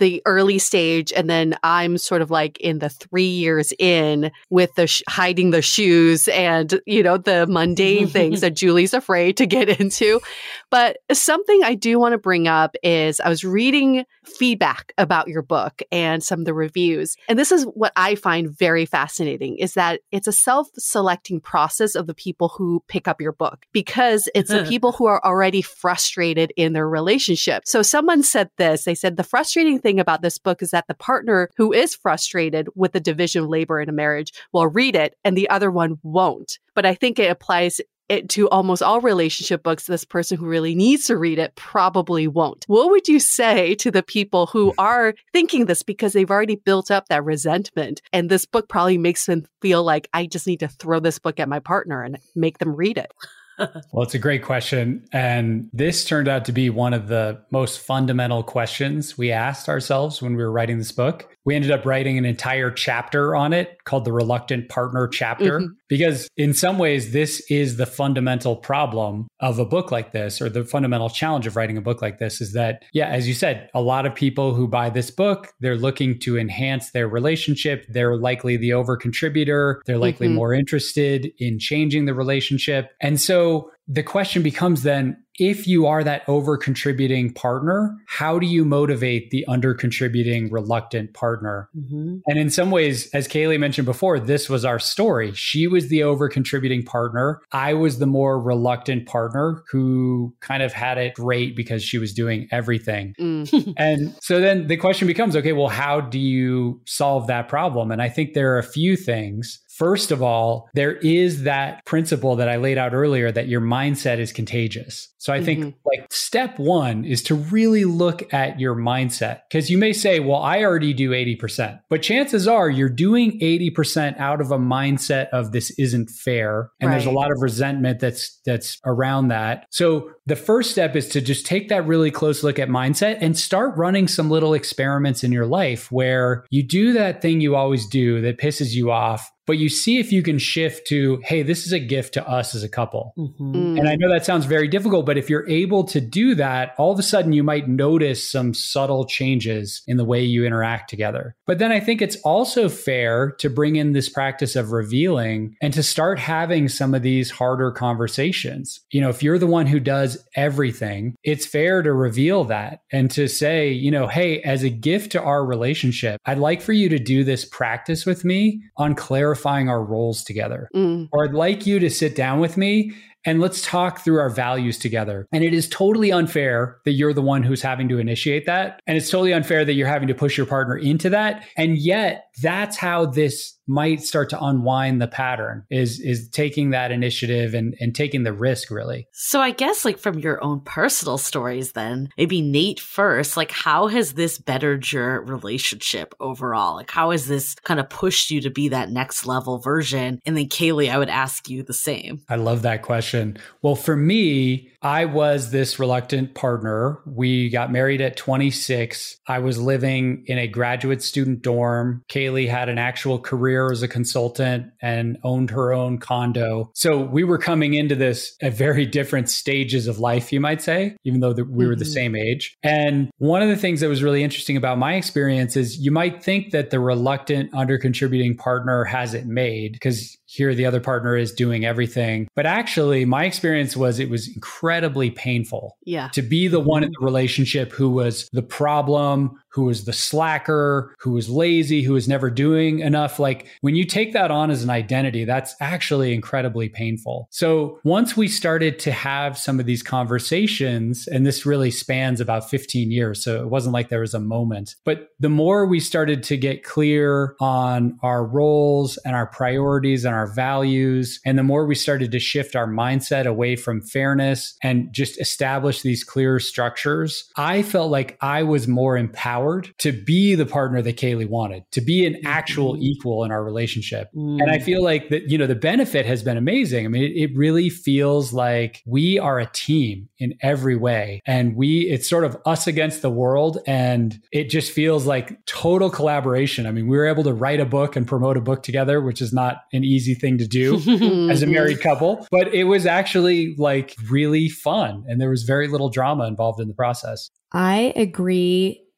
Speaker 2: the early stage, and then I'm sort of like in the three years in with the sh- hiding the shoes and, you know, the mundane things that Julie's afraid to get into. But something I do want to bring up is I was reading feedback about your book and some of the reviews. And this is what I find very fascinating, is that it's a self-selecting process of the people who pick up your book, because it's the people who are already frustrated in their relationship. So someone said this, they said, the frustrating thing about this book is that the partner who is frustrated with the division of labor in a marriage will read it and the other one won't. But I think it applies it to almost all relationship books. This person who really needs to read it probably won't. What would you say to the people who are thinking this because they've already built up that resentment, and this book probably makes them feel like, I just need to throw this book at my partner and make them read it?
Speaker 4: Well, it's a great question. And this turned out to be one of the most fundamental questions we asked ourselves when we were writing this book. We ended up writing an entire chapter on it called the Reluctant Partner chapter, mm-hmm. because in some ways, this is the fundamental problem of a book like this, or the fundamental challenge of writing a book like this is that, yeah, as you said, a lot of people who buy this book, they're looking to enhance their relationship. They're likely the over contributor. They're likely mm-hmm. more interested in changing the relationship. And so the question becomes then, if you are that over contributing partner, how do you motivate the under contributing reluctant partner? Mm-hmm. And in some ways, as Kaylee mentioned before, this was our story. She was the over contributing partner. I was the more reluctant partner who kind of had it great because she was doing everything. Mm. And so then the question becomes, okay, well, how do you solve that problem? And I think there are a few things. First of all, there is that principle that I laid out earlier that your mindset is contagious. So I mm-hmm. think like step one is to really look at your mindset, because you may say, well, I already do eighty percent, but chances are you're doing eighty percent out of a mindset of this isn't fair. And right. there's a lot of resentment that's that's around that. So the first step is to just take that really close look at mindset and start running some little experiments in your life where you do that thing you always do that pisses you off, but you see if you can shift to, hey, this is a gift to us as a couple. Mm-hmm. Mm. And I know that sounds very difficult, but if you're able to do that, all of a sudden you might notice some subtle changes in the way you interact together. But then I think it's also fair to bring in this practice of revealing and to start having some of these harder conversations. You know, if you're the one who does everything, it's fair to reveal that and to say, you know, hey, as a gift to our relationship, I'd like for you to do this practice with me on clarifying our roles together. Mm. Or I'd like you to sit down with me and let's talk through our values together. And it is totally unfair that you're the one who's having to initiate that. And it's totally unfair that you're having to push your partner into that. And yet that's how this might start to unwind the pattern, is is taking that initiative and, and taking the risk, really.
Speaker 1: So I guess like from your own personal stories then, maybe Nate first, like how has this bettered your relationship overall? Like how has this kind of pushed you to be that next level version? And then Kaylee, I would ask you the same.
Speaker 4: I love that question. Well, for me, I was this reluctant partner. We got married at twenty-six. I was living in a graduate student dorm. Kaylee had an actual career as a consultant and owned her own condo. So we were coming into this at very different stages of life, you might say, even though the, we were mm-hmm. the same age. And one of the things that was really interesting about my experience is you might think that the reluctant under-contributing partner has it made because here the other partner is doing everything. But actually, my experience was it was incredibly painful
Speaker 2: yeah.
Speaker 4: to be the one in the relationship who was the problem, who was the slacker, who was lazy, who was never doing enough. Like when you take that on as an identity, that's actually incredibly painful. So once we started to have some of these conversations, and this really spans about fifteen years, so it wasn't like there was a moment, but the more we started to get clear on our roles and our priorities and our values, and the more we started to shift our mindset away from fairness and just establish these clear structures, I felt like I was more empowered to be the partner that Kaylee wanted, to be an actual mm-hmm. equal in our relationship. Mm. And I feel like that, you know, the benefit has been amazing. I mean, it, it really feels like we are a team in every way. And we, it's sort of us against the world. And it just feels like total collaboration. I mean, we were able to write a book and promote a book together, which is not an easy thing to do as a married couple, but it was actually like really fun. And there was very little drama involved in the process.
Speaker 3: I agree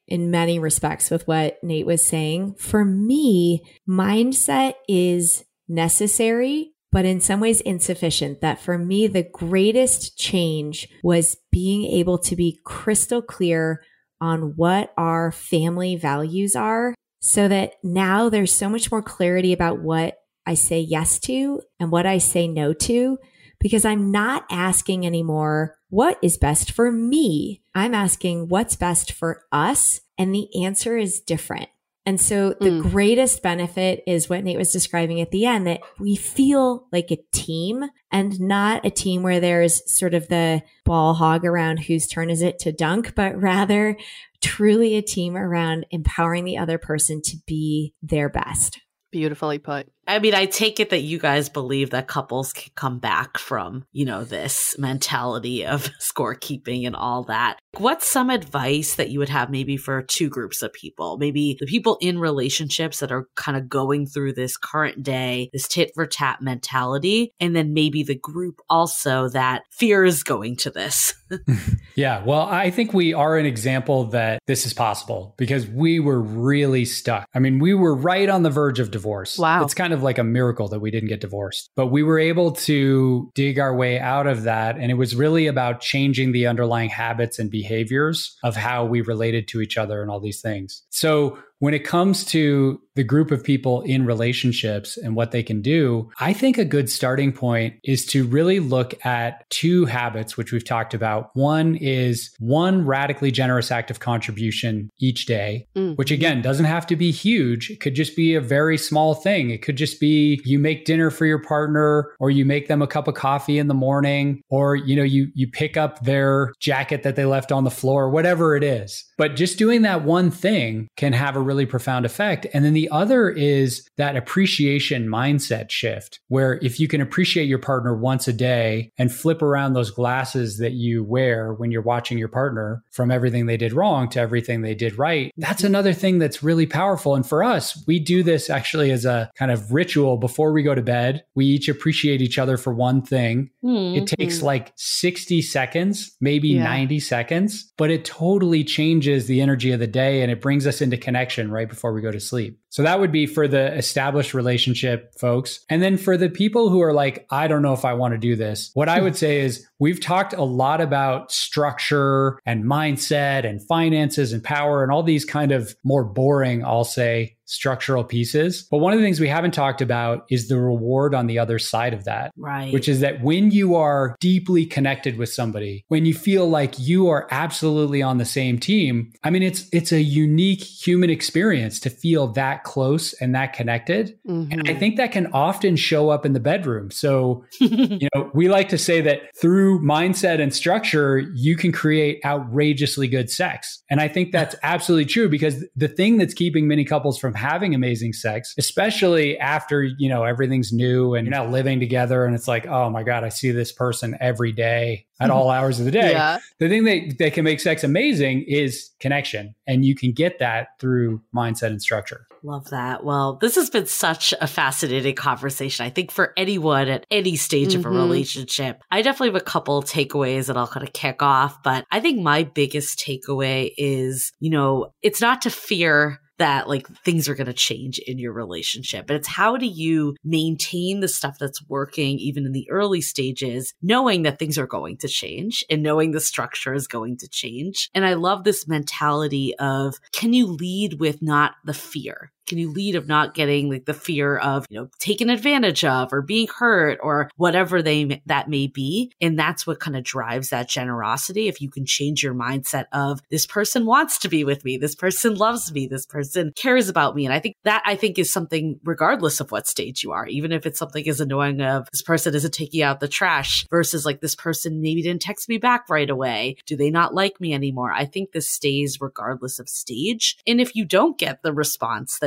Speaker 3: in many respects with what Nate was saying. For me, mindset is necessary, but in some ways insufficient. That for me, the greatest change was being able to be crystal clear on what our family values are, so that now there's so much more clarity about what I say yes to and what I say no to, because I'm not asking anymore, what is best for me? I'm asking what's best for us. And the answer is different. And so the mm. greatest benefit is what Nate was describing at the end, that we feel like a team and not a team where there's sort of the ball hog around whose turn is it to dunk, but rather truly a team around empowering the other person to be their best.
Speaker 2: Beautifully put.
Speaker 1: I mean, I take it that you guys believe that couples can come back from, you know, this mentality of scorekeeping and all that. What's some advice that you would have maybe for two groups of people? Maybe the people in relationships that are kind of going through this current day, this tit for tat mentality, and then maybe the group also that fears going to this.
Speaker 4: Yeah, well, I think we are an example that this is possible because we were really stuck. I mean, we were right on the verge of divorce.
Speaker 2: Wow.
Speaker 4: It's kind of like a miracle that we didn't get divorced, but we were able to dig our way out of that. And it was really about changing the underlying habits and behaviors of how we related to each other and all these things. So when it comes to the group of people in relationships and what they can do, I think a good starting point is to really look at two habits, which we've talked about. One is one radically generous act of contribution each day, mm. which again, doesn't have to be huge. It could just be a very small thing. It could just be you make dinner for your partner, or you make them a cup of coffee in the morning, or, you know, you, you pick up their jacket that they left on the floor, whatever it is. But just doing that one thing can have a really profound effect. And then the other is that appreciation mindset shift, where if you can appreciate your partner once a day and flip around those glasses that you wear when you're watching your partner from everything they did wrong to everything they did right, that's another thing that's really powerful. And for us, we do this actually as a kind of ritual before we go to bed. We each appreciate each other for one thing. Mm-hmm. It takes like sixty seconds, maybe yeah. ninety seconds, but it totally changes the energy of the day and it brings us into connection right before we go to sleep. So that would be for the established relationship folks. And then for the people who are like, I don't know if I want to do this, what I would say is we've talked a lot about structure and mindset and finances and power and all these kind of more boring, I'll say, structural pieces. But one of the things we haven't talked about is the reward on the other side of that.
Speaker 1: Right.
Speaker 4: Which is that when you are deeply connected with somebody, when you feel like you are absolutely on the same team, I mean, it's it's a unique human experience to feel that close and that connected. Mm-hmm. And I think that can often show up in the bedroom. So, you know, we like to say that through mindset and structure, you can create outrageously good sex. And I think that's absolutely true, because the thing that's keeping many couples from having amazing sex, especially after, you know, everything's new and you're not living together and it's like, oh my God, I see this person every day at all hours of the day. Yeah. The thing that, that can make sex amazing is connection. And you can get that through mindset and structure.
Speaker 1: Love that. Well, this has been such a fascinating conversation. I think for anyone at any stage mm-hmm. of a relationship, I definitely have a couple takeaways that I'll kind of kick off. But I think my biggest takeaway is, you know, it's not to fear that like things are going to change in your relationship, but it's how do you maintain the stuff that's working even in the early stages, knowing that things are going to change and knowing the structure is going to change. And I love this mentality of, can you lead with not the fear? Can you lead of not getting like the fear of, you know, taken advantage of or being hurt or whatever they that may be? And that's what kind of drives that generosity. If you can change your mindset of, this person wants to be with me, this person loves me, this person cares about me. And I think that I think is something regardless of what stage you are, even if it's something as annoying of this person isn't taking out the trash versus like this person maybe didn't text me back right away. Do they not like me anymore? I think this stays regardless of stage. And if you don't get the response that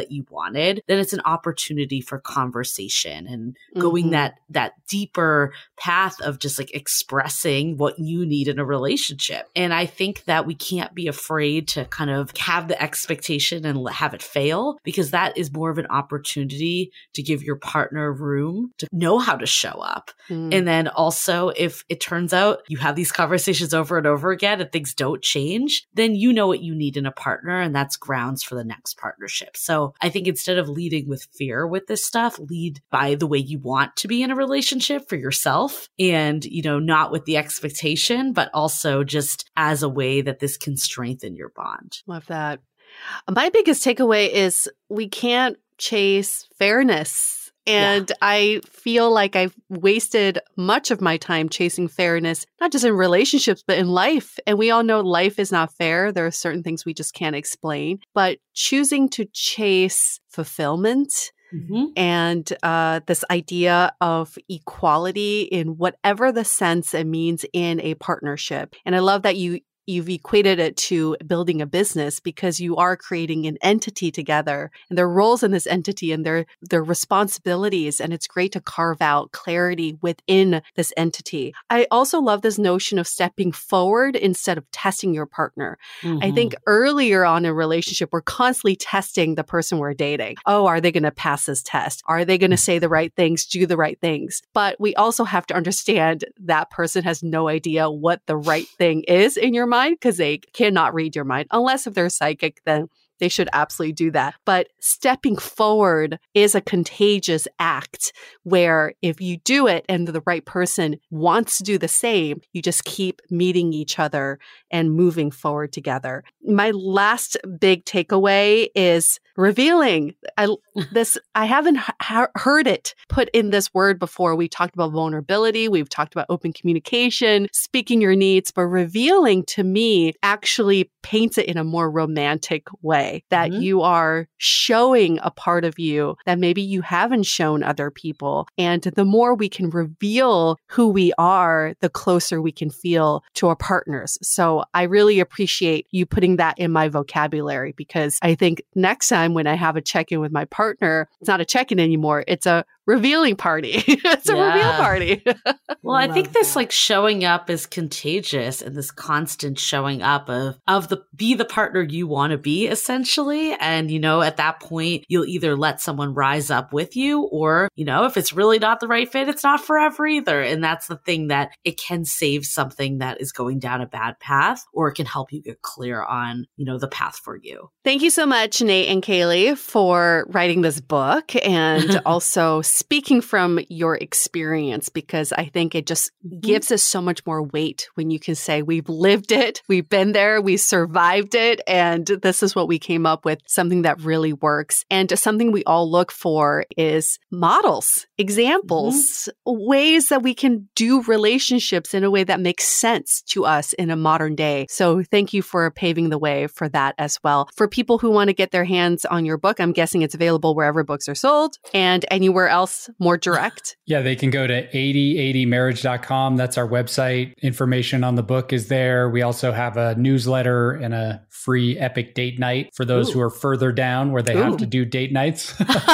Speaker 1: that you wanted, then it's an opportunity for conversation and going
Speaker 2: Mm-hmm.
Speaker 1: that that deeper path of just like expressing what you need in a relationship. And I think that we can't be afraid to kind of have the expectation and have it fail, because that is more of an opportunity to give your partner room to know how to show up.
Speaker 2: Mm.
Speaker 1: And then also, if it turns out you have these conversations over and over again and things don't change, then you know what you need in a partner, and that's grounds for the next partnership. So I think instead of leading with fear with this stuff, lead by the way you want to be in a relationship for yourself, and, you know, not with the expectation, but also just as a way that this can strengthen your bond.
Speaker 2: Love that. My biggest takeaway is we can't chase fairness. And yeah. I feel like I've wasted much of my time chasing fairness, not just in relationships, but in life. And we all know life is not fair. There are certain things we just can't explain. But choosing to chase fulfillment mm-hmm. and uh, this idea of equality in whatever the sense it means in a partnership. And I love that you You've equated it to building a business, because you are creating an entity together, and there are roles in this entity and their their responsibilities. And it's great to carve out clarity within this entity. I also love this notion of stepping forward instead of testing your partner. Mm-hmm. I think earlier on in a relationship, we're constantly testing the person we're dating. Oh, are they going to pass this test? Are they going to say the right things, do the right things? But we also have to understand that person has no idea what the right thing is in your mind, because they cannot read your mind. Unless if they're psychic, then they should absolutely do that. But stepping forward is a contagious act where if you do it and the right person wants to do the same, you just keep meeting each other and moving forward together. My last big takeaway is revealing. I this I haven't h- heard it put in this word before. We talked about vulnerability. We've talked about open communication, speaking your needs, but revealing to me actually paints it in a more romantic way, that mm-hmm. you are showing a part of you that maybe you haven't shown other people. And the more we can reveal who we are, the closer we can feel to our partners. So I really appreciate you putting that in my vocabulary, because I think next time when I have a check-in with my partner, it's not a check-in anymore. It's a revealing party. It's a yeah. reveal party.
Speaker 1: Well, I think this like showing up is contagious, and this constant showing up of, of the, be the partner you want to be, essentially. And, you know, at that point, you'll either let someone rise up with you, or, you know, if it's really not the right fit, it's not forever either. And that's the thing, that it can save something that is going down a bad path, or it can help you get clear on, you know, the path for you.
Speaker 2: Thank you so much, Nate and Kaylee, for writing this book, and also speaking from your experience, because I think it just mm-hmm. gives us so much more weight when you can say we've lived it, we've been there, we survived it, and this is what we came up with, something that really works. And something we all look for is models, examples, mm-hmm. ways that we can do relationships in a way that makes sense to us in a modern day. So thank you for paving the way for that as well. For people who want to get their hands on your book, I'm guessing it's available wherever books are sold, and anywhere else more direct.
Speaker 4: Yeah, they can go to eighty eighty marriage dot com. That's our website. Information on the book is there. We also have a newsletter and a free epic date night for those Ooh. Who are further down where they Ooh. Have to do date nights.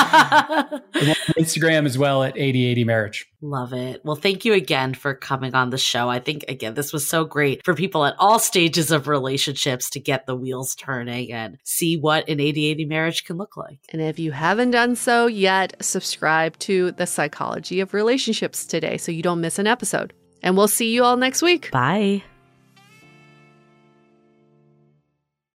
Speaker 4: Instagram as well at eighty eighty marriage.
Speaker 1: Love it. Well, thank you again for coming on the show. I think, again, this was so great for people at all stages of relationships to get the wheels turning and see what an eighty eighty marriage can look like.
Speaker 2: And if you haven't done so yet, subscribe to The Psychology of Relationships today so you don't miss an episode. And we'll see you all next week.
Speaker 1: Bye.